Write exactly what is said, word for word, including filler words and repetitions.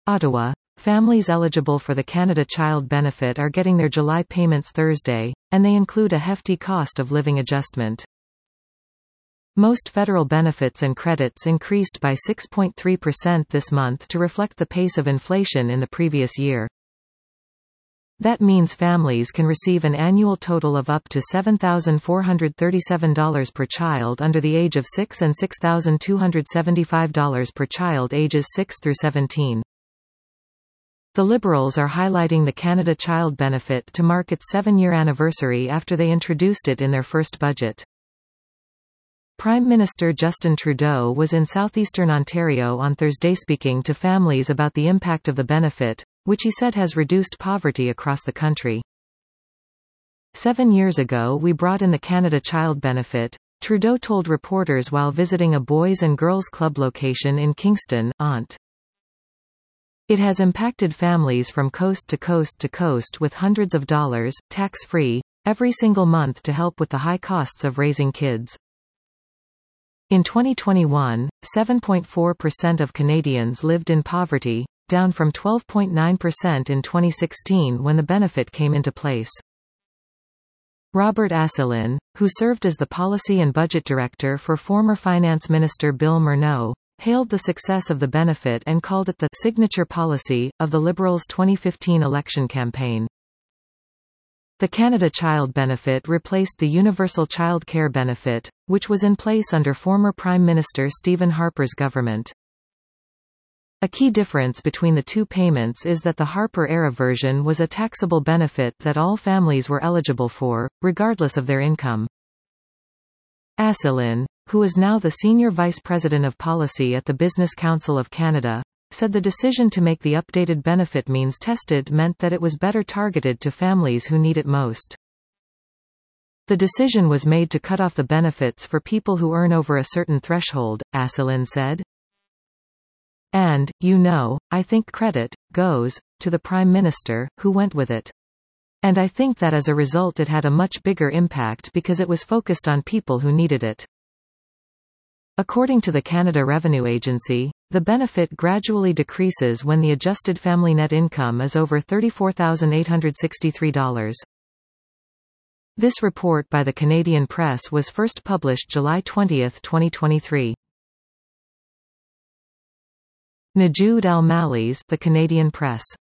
Ottawa. Families eligible for the Canada Child Benefit are getting their July payments Thursday, and they include a hefty cost of living adjustment. Most federal benefits and credits increased by six point three percent this month to reflect the pace of inflation in the previous year. That means families can receive an annual total of up to seven thousand four hundred thirty-seven dollars per child under the age of six and six thousand two hundred seventy-five dollars per child ages six through seventeen. The Liberals are highlighting the Canada Child Benefit to mark its seven-year anniversary after they introduced it in their first budget. Prime Minister Justin Trudeau was in southeastern Ontario on Thursday speaking to families about the impact of the benefit, which he said has reduced poverty across the country. Seven years ago we brought in the Canada Child Benefit, Trudeau told reporters while visiting a Boys and Girls Club location in Kingston, Ont. It has impacted families from coast to coast to coast with hundreds of dollars, tax-free, every single month to help with the high costs of raising kids. In twenty twenty-one, seven point four percent of Canadians lived in poverty, down from twelve point nine percent in twenty sixteen when the benefit came into place. Robert Asselin, who served as the Policy and Budget Director for former Finance Minister Bill Morneau, hailed the success of the benefit and called it the signature policy of the Liberals' twenty fifteen election campaign. The Canada Child Benefit replaced the Universal Child Care Benefit, which was in place under former Prime Minister Stephen Harper's government. A key difference between the two payments is that the Harper-era version was a taxable benefit that all families were eligible for, regardless of their income. Asselin, who is now the Senior Vice President of Policy at the Business Council of Canada, said the decision to make the updated benefit means-tested meant that it was better targeted to families who need it most. The decision was made to cut off the benefits for people who earn over a certain threshold, Asselin said. And, you know, I think credit goes to the Prime Minister, who went with it. And I think that as a result it had a much bigger impact because it was focused on people who needed it. According to the Canada Revenue Agency, the benefit gradually decreases when the adjusted family net income is over thirty-four thousand eight hundred sixty-three dollars. This report by the Canadian Press was first published July twentieth, twenty twenty-three. Najoud Al-Malli's The Canadian Press.